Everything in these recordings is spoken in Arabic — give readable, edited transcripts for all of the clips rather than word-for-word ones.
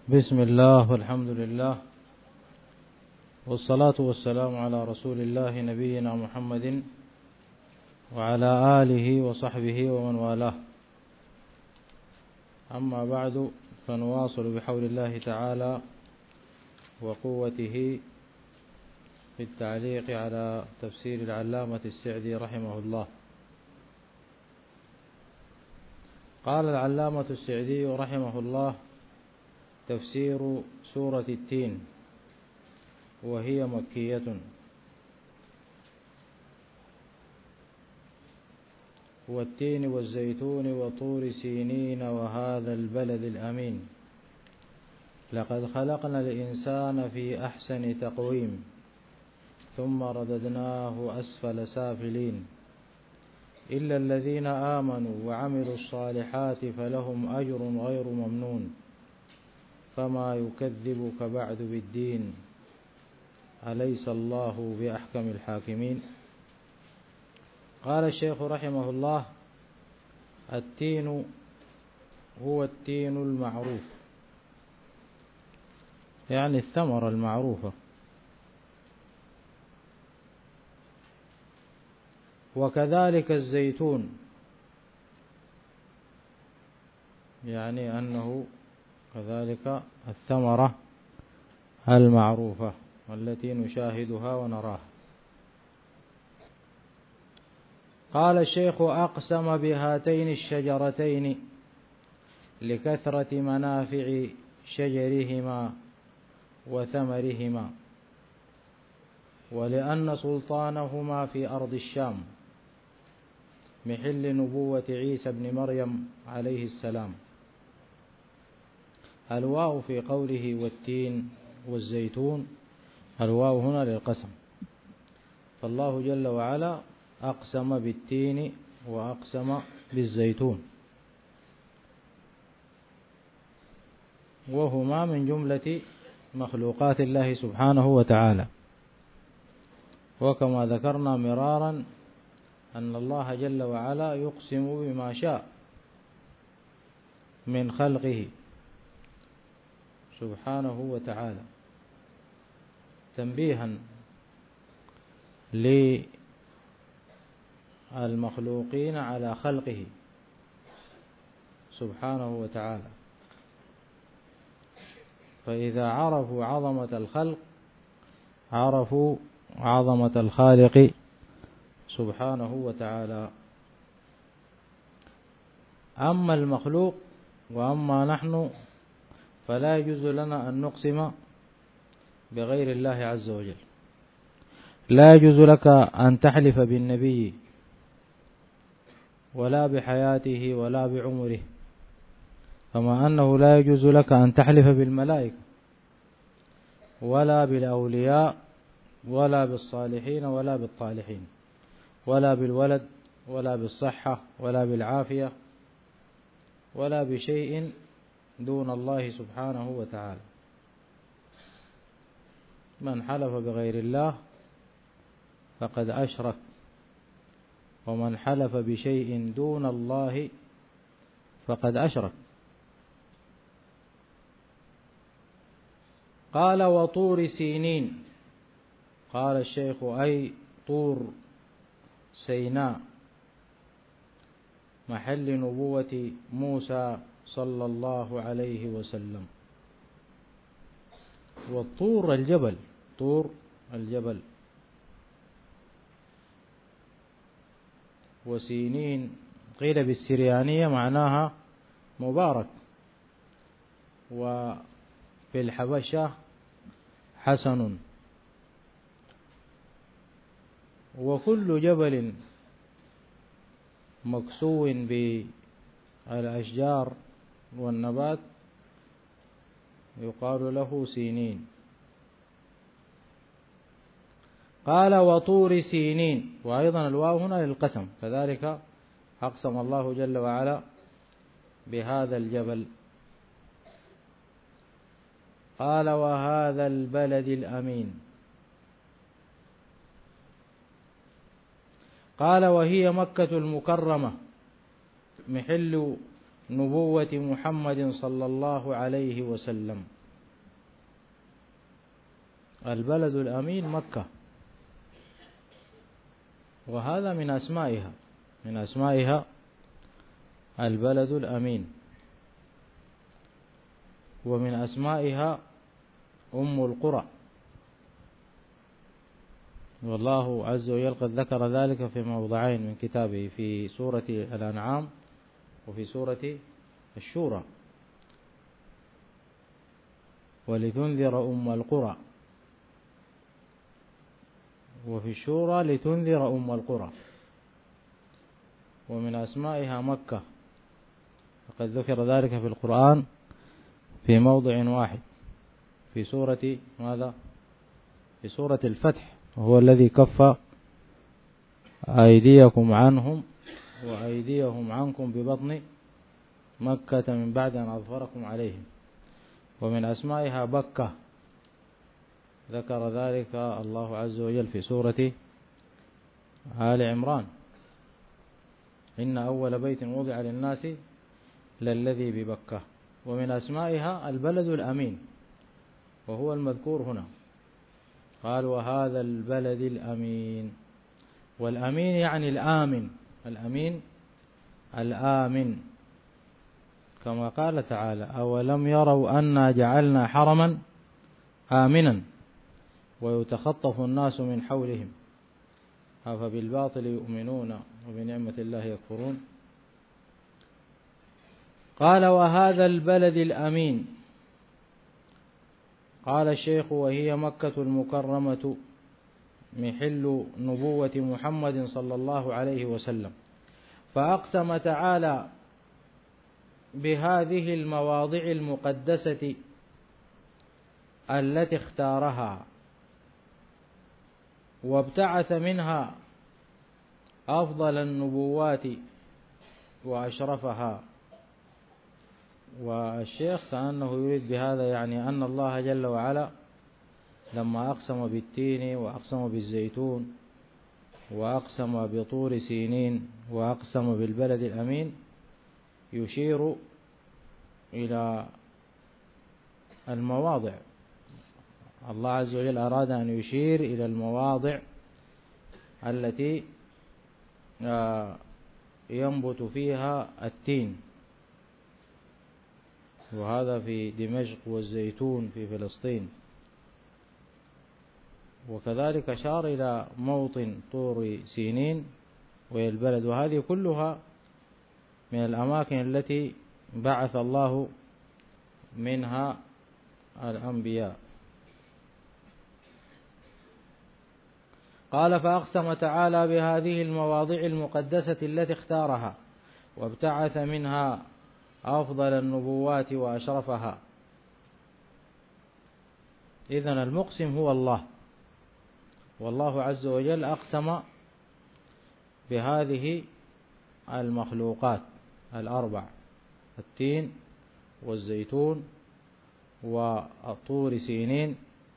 بسم الله والحمد لله والصلاة والسلام على رسول الله نبينا محمد وعلى آله وصحبه ومن والاه. أما بعد، فنواصل بحول الله تعالى وقوته في التعليق على تفسير العلامة السعدي رحمه الله. قال العلامة السعدي رحمه الله: تفسير سورة التين، وهي مكية، والتين والزيتون وطور سينين وهذا البلد الأمين، لقد خلقنا الإنسان في أحسن تقويم ثم رددناه أسفل سافلين، إلا الذين آمنوا وعملوا الصالحات فلهم أجر غير ممنون، فما يكذبك بعد بالدين، أليس الله بأحكم الحاكمين. قال الشيخ رحمه الله: التين هو التين المعروف، يعني الثمرة المعروفة، وكذلك الزيتون، يعني أنه كذلك الثمرة المعروفة التي نشاهدها ونراها. قال الشيخ: أقسم بهاتين الشجرتين لكثرة منافع شجرهما وثمرهما، ولأن سلطانهما في أرض الشام محل نبوة عيسى بن مريم عليه السلام. الواو في قوله والتين والزيتون، الواو هنا للقسم، فالله جل وعلا أقسم بالتين وأقسم بالزيتون، وهما من جملة مخلوقات الله سبحانه وتعالى. وكما ذكرنا مرارا أن الله جل وعلا يقسم بما شاء من خلقه سبحانه وتعالى، تنبيها للمخلوقين على خلقه سبحانه وتعالى، فإذا عرفوا عظمة الخلق عرفوا عظمة الخالق سبحانه وتعالى. أما المخلوق وأما نحن فلا يجوز لنا أن نقسم بغير الله عز وجل. لا يجوز لك أن تحلف بالنبي ولا بحياته ولا بعمره، كما أنه لا يجوز لك أن تحلف بالملائكة ولا بالأولياء ولا بالصالحين ولا بالطالحين ولا بالولد ولا بالصحة ولا بالعافية ولا بشيء دون الله سبحانه وتعالى. من حلف بغير الله فقد أشرك، ومن حلف بشيء دون الله فقد أشرك. قال: وطور سينين. قال الشيخ: أي طور سيناء، محل نبوة موسى صلى الله عليه وسلم. والطور الجبل، طور الجبل، وسينين قيل بالسريانية معناها مبارك، وفي الحبشة حسن. وكل جبل مكسو بالأشجار والنبات يقال له سينين. قال: وطور سينين، وأيضا الواو هنا للقسم، كذلك أقسم الله جل وعلا بهذا الجبل. قال: وهذا البلد الأمين. قال: وهي مكة المكرمة محل نبوة محمد صلى الله عليه وسلم. البلد الأمين مكة، وهذا من أسمائها البلد الأمين، ومن أسمائها أم القرى، والله عز وجل قد ذكر ذلك في موضعين من كتابه، في سورة الأنعام وفي سورة الشورى، ولتنذر أم القرى، وفي الشورى لتنذر أم القرى. ومن أسمائها مكة، وقد ذكر ذلك في القرآن في موضع واحد، في سورة ماذا؟ في سورة الفتح، وهو الذي كف أيديكم عنهم وأيديهم عنكم ببطن مكة من بعد أن أظفركم عليهم. ومن أسمائها بكة، ذكر ذلك الله عز وجل في سورة آل عمران: إن أول بيت وضع للناس للذي ببكة. ومن أسمائها البلد الأمين، وهو المذكور هنا، قال: وهذا البلد الأمين. والأمين يعني الآمن، الأمين الآمن، كما قال تعالى: أولم يروا أنا جعلنا حرما آمنا ويتخطف الناس من حولهم أفبالباطل يؤمنون وبنعمة الله يكفرون. قال: وهذا البلد الأمين. قال الشيخ: وهي مكة المكرمة محل نبوة محمد صلى الله عليه وسلم. فأقسم تعالى بهذه المواضع المقدسة التي اختارها، وابتعث منها أفضل النبوات وأشرفها. والشيخ كأنه يريد بهذا يعني أن الله جل وعلا لما أقسم بالتين وأقسم بالزيتون وأقسم بطور سينين وأقسم بالبلد الأمين، يشير إلى المواضع. الله عز وجل أراد أن يشير إلى المواضع التي ينبت فيها التين، وهذا في دمشق، والزيتون في فلسطين. وكذلك أشار إلى موطن طور سينين وهي البلد، وهذه كلها من الأماكن التي بعث الله منها الأنبياء. قال: فأقسم تعالى بهذه المواضع المقدسة التي اختارها، وابتعث منها أفضل النبوات وأشرفها. إذن المقسم هو الله، والله عز وجل أقسم بهذه المخلوقات الأربع: التين والزيتون وطور سينين،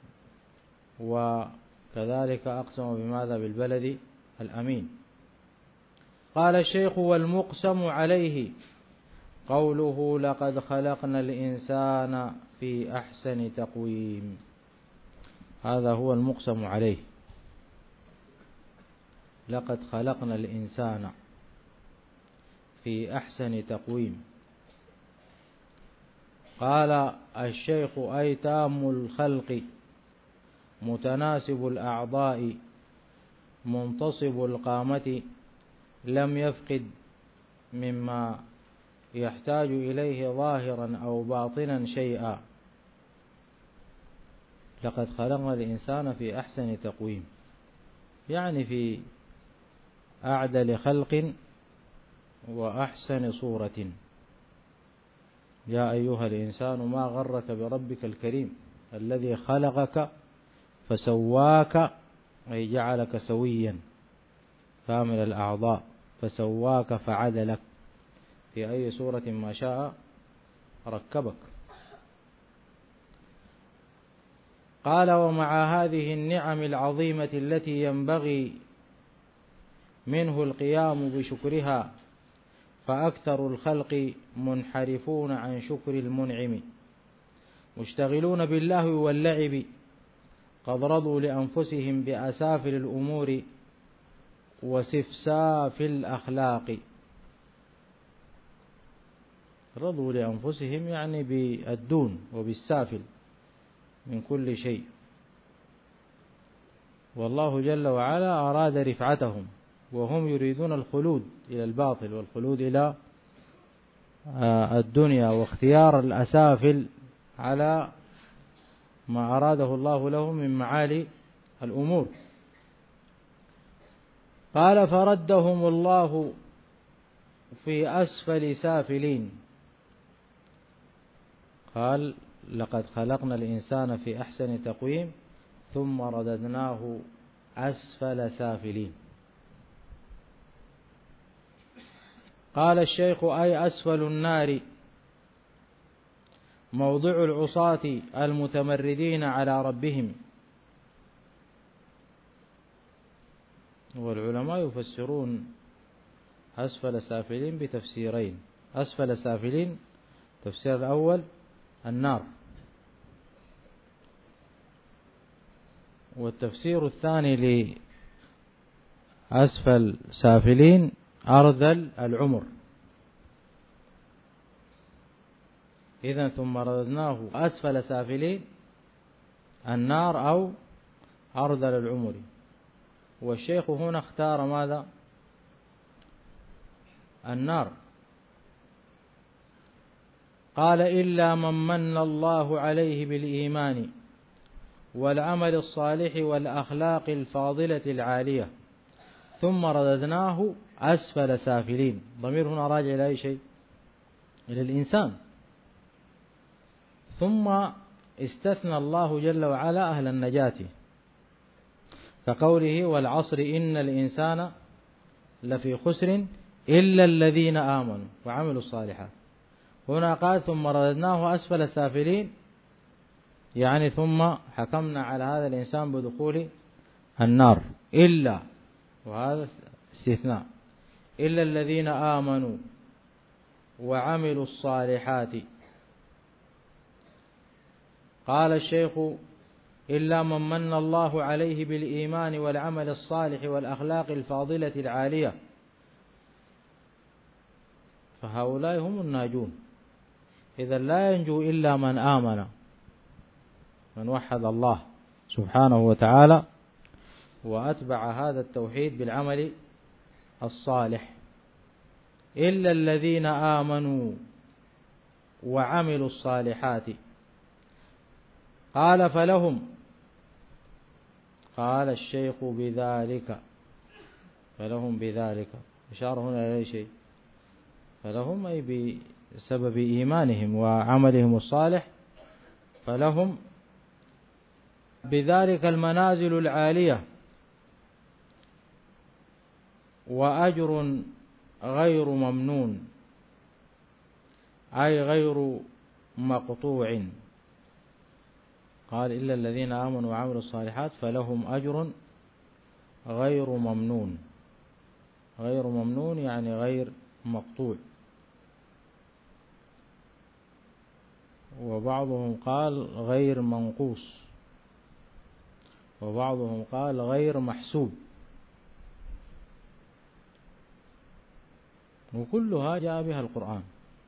وكذلك أقسم بماذا؟ بالبلد الأمين. قال الشيخ: والمقسم عليه قوله: لقد خلقنا الإنسان في أحسن تقويم. هذا هو المقسم عليه، لقد خلقنا الإنسان في أحسن تقويم. قال الشيخ: أي تام الخلق متناسب الأعضاء منتصب القامة لم يفقد مما يحتاج إليه ظاهرا أو باطنا شيئا. لقد خلقنا الإنسان في أحسن تقويم، يعني في أعدل خلق وأحسن صورة. يا أيها الإنسان ما غرك بربك الكريم الذي خلقك فسواك، أي جعلك سويا كامل الأعضاء، فسواك فعدلك، في أي صورة ما شاء ركبك. قال: ومع هذه النعم العظيمة التي ينبغي منه القيام بشكرها، فأكثر الخلق منحرفون عن شكر المنعم مشتغلون باللهو واللعب قد رضوا لأنفسهم بأسافل الأمور وسفساف الأخلاق. رضوا لأنفسهم يعني بالدون وبالسافل من كل شيء، والله جل وعلا أراد رفعتهم وهم يريدون الخلود إلى الباطل والخلود إلى الدنيا، واختيار الأسافل على ما أراده الله لهم من معالي الأمور. قال فردهم الله في أسفل سافلين. قال لقد خلقنا الإنسان في أحسن تقويم ثم رددناه أسفل سافلين. قال الشيخ أي أسفل النار موضع العصاة المتمردين على ربهم. والعلماء يفسرون أسفل سافلين بتفسيرين. أسفل سافلين تفسير الأول النار، والتفسير الثاني لأسفل سافلين أرذل العمر. إذن ثم رددناه أسفل سافلين النار أو أرذل العمر. والشيخ هنا اختار ماذا؟ النار. قال إلا من من الله عليه بالإيمان والعمل الصالح والأخلاق الفاضلة العالية ثم رددناه أسفل سافلين. ضمير هنا راجع إلى أي شيء؟ إلى الإنسان. ثم استثنى الله جل وعلا أهل النجاة كقوله والعصر إن الإنسان لفي خسر إلا الذين آمنوا وعملوا الصالحات. هنا قال ثم رددناه أسفل سافلين، يعني ثم حكمنا على هذا الإنسان بدخول النار إلا، وهذا استثناء، إلا الذين آمنوا وعملوا الصالحات. قال الشيخ إلا من من الله عليه بالإيمان والعمل الصالح والأخلاق الفاضلة العالية، فهؤلاء هم الناجون. إذا لا ينجو إلا من آمن، من وحد الله سبحانه وتعالى وأتبع هذا التوحيد بالعمل الصالح. إلا الذين آمنوا وعملوا الصالحات. قال فلهم، قال الشيخ بذلك، فلهم بذلك إشارة هنا إلى شيء، فلهم أي بسبب إيمانهم وعملهم الصالح، فلهم بذلك المنازل العالية وأجر غير ممنون، أي غير مقطوع. قال إلا الذين آمنوا وعملوا الصالحات فلهم أجر غير ممنون. غير ممنون يعني غير مقطوع. وبعضهم قال غير منقوص، وبعضهم قال غير محسوب، وكلها جاء بها القرآن.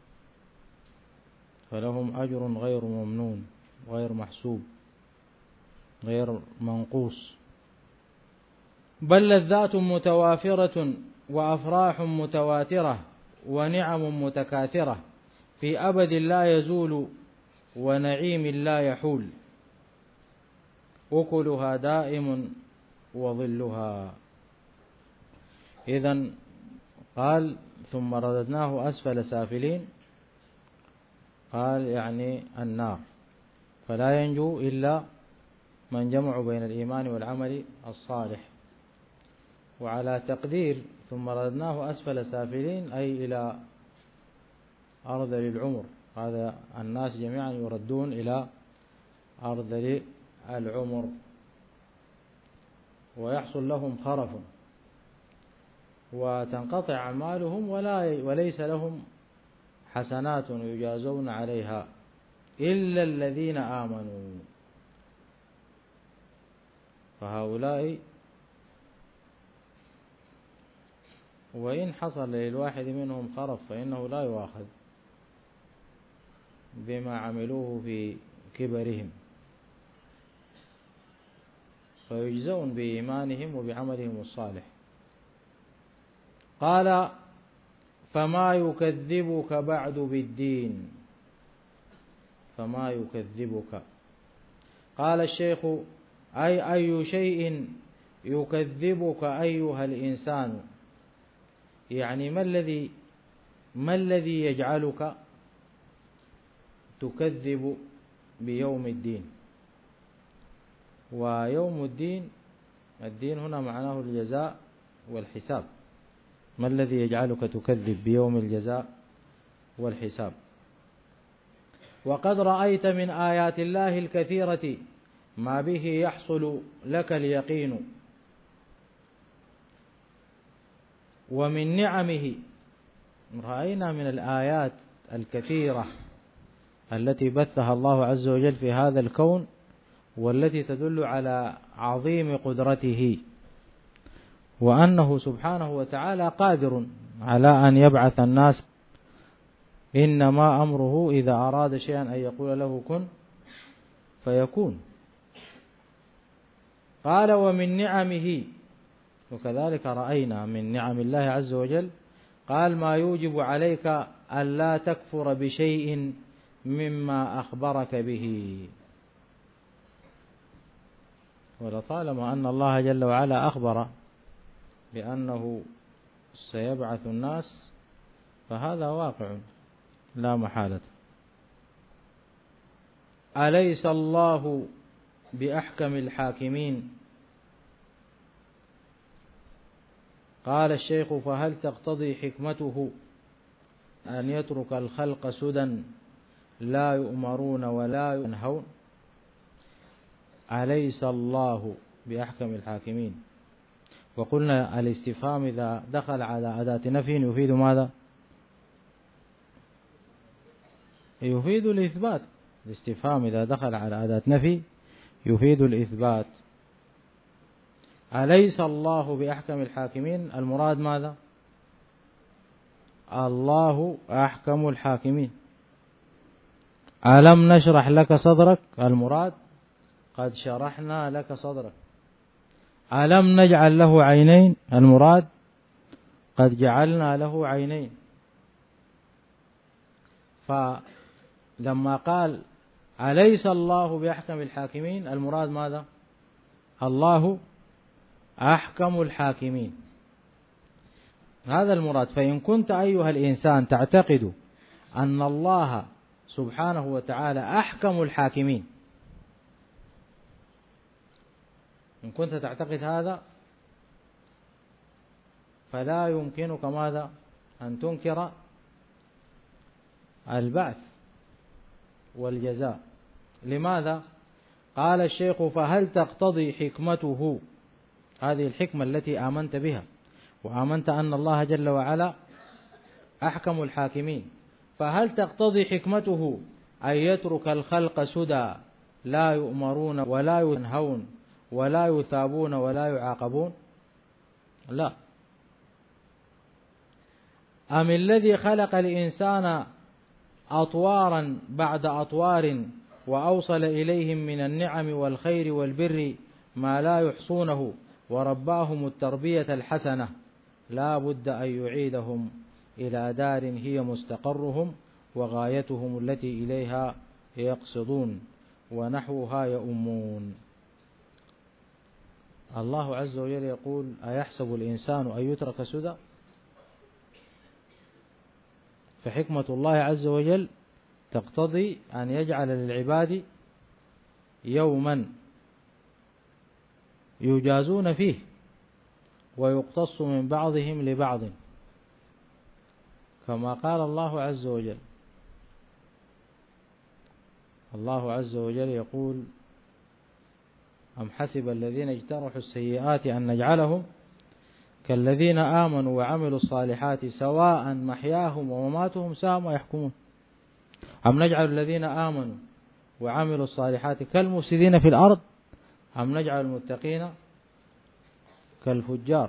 فلهم أجر غير ممنون، غير محسوب، غير منقوص. بل لذات متوافرة وأفراح متواترة ونعم متكاثرة في أبد لا يزول ونعيم لا يحول، أكلها دائم وظلها. إذن قال ثم رددناه أسفل سافلين، قال يعني النار، فلا ينجو إلا من جمع بين الإيمان والعمل الصالح. وعلى تقدير ثم رددناه أسفل سافلين أي إلى أرذل العمر. هذا الناس جميعا يردون إلى أرذل العمر ويحصل لهم خرف وتنقطع أعمالهم وليس لهم حسنات يجازون عليها إلا الذين آمنوا. فهؤلاء وإن حصل للواحد منهم خرف فإنه لا يؤاخذ بما عملوه في كبرهم، فيجزون بإيمانهم وبعملهم الصالح. قال: فما يكذبك بعد بالدين. فما يكذبك. قال الشيخ: أي شيء يكذبك أيها الإنسان، يعني ما الذي يجعلك تكذب بيوم الدين؟ ويوم الدين هنا معناه الجزاء والحساب. ما الذي يجعلك تكذب بيوم الجزاء والحساب؟ وقد رأيت من آيات الله الكثيرة ما به يحصل لك اليقين، ومن نعمه رأينا من الآيات الكثيرة التي بثها الله عز وجل في هذا الكون، والتي تدل على عظيم قدرته، وأنه سبحانه وتعالى قادر على أن يبعث الناس. إنما أمره إذا أراد شيئا أن يقول له كن فيكون. قال: ومن نعمه. وكذلك رأينا من نعم الله عز وجل، قال: ما يوجب عليك ألا تكفر بشيء مما أخبرك به. ولطالما أن الله جل وعلا أخبر بأنه سيبعث الناس، فهذا واقع لا محالة. أليس الله بأحكم الحاكمين؟ قال الشيخ: فهل تقتضي حكمته أن يترك الخلق سدى لا يؤمرون ولا ينهون؟ أليس الله بأحكم الحاكمين. وقلنا الاستفهام إذا دخل على أداة نفي يفيد ماذا؟ يفيد الإثبات. الاستفهام إذا دخل على أداة نفي يفيد الإثبات. أليس الله بأحكم الحاكمين، المراد ماذا؟ الله أحكم الحاكمين. ألم نشرح لك صدرك، المراد قد شرحنا لك صدرك. ألم نجعل له عينين، المراد قد جعلنا له عينين. فلما قال أليس الله بأحكم الحاكمين، المراد ماذا؟ الله أحكم الحاكمين، هذا المراد. فإن كنت أيها الإنسان تعتقد أن الله سبحانه وتعالى أحكم الحاكمين، إن كنت تعتقد هذا فلا يمكنك ماذا؟ أن تنكر البعث والجزاء. لماذا؟ قال الشيخ: فهل تقتضي حكمته، هذه الحكمة التي آمنت بها وآمنت أن الله جل وعلا أحكم الحاكمين، فهل تقتضي حكمته أن يترك الخلق سدى لا يؤمرون ولا ينهون ولا يثابون ولا يعاقبون؟ لا. أم الذي خلق الإنسان أطوارا بعد أطوار وأوصل إليهم من النعم والخير والبر ما لا يحصونه، ورباهم التربية الحسنة، لا بد أن يعيدهم إلى دار هي مستقرهم وغايتهم التي إليها يقصدون ونحوها يؤمون. الله عز وجل يقول: أيحسب الإنسان أن يترك سدى؟ فحكمة الله عز وجل تقتضي أن يجعل للعباد يوما يجازون فيه ويقتص من بعضهم لبعض، كما قال الله عز وجل. الله عز وجل يقول: أم حسب الذين اجترحوا السيئات أن نجعلهم كالذين آمنوا وعملوا الصالحات سواء محياهم ومماتهم ساء ما يحكمون. أم نجعل الذين آمنوا وعملوا الصالحات كالمفسدين في الأرض أم نجعل المتقين كالفجار؟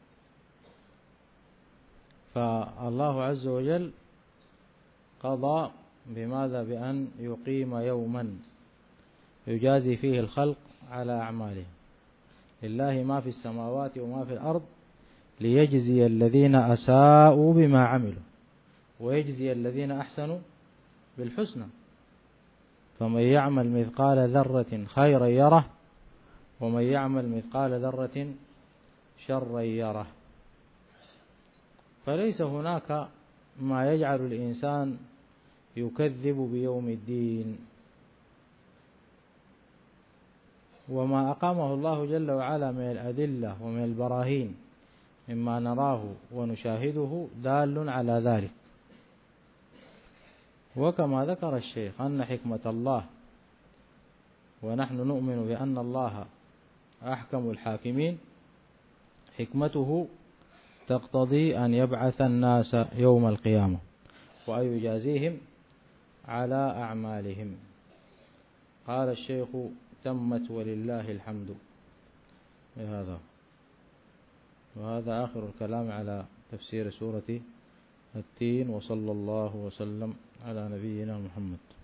فالله عز وجل قضى بماذا؟ بأن يقيم يوما يجازي فيه الخلق على أعمالهم. لله ما في السماوات وما في الأرض ليجزي الذين أساءوا بما عملوا ويجزي الذين أحسنوا بالحسنى. فمن يعمل مثقال ذرة خيرا يره ومن يعمل مثقال ذرة شرا يره. فليس هناك ما يجعل الإنسان يكذب بيوم الدين. وما أقامه الله جل وعلا من الأدلة ومن البراهين مما نراه ونشاهده دال على ذلك. وكما ذكر الشيخ أن حكمة الله، ونحن نؤمن بأن الله أحكم الحاكمين، حكمته تقتضي أن يبعث الناس يوم القيامة وأن يجازيهم على أعمالهم. قال الشيخ: تمت ولله الحمد. وهذا آخر الكلام على تفسير سورة التين، وصلى الله وسلم على نبينا محمد.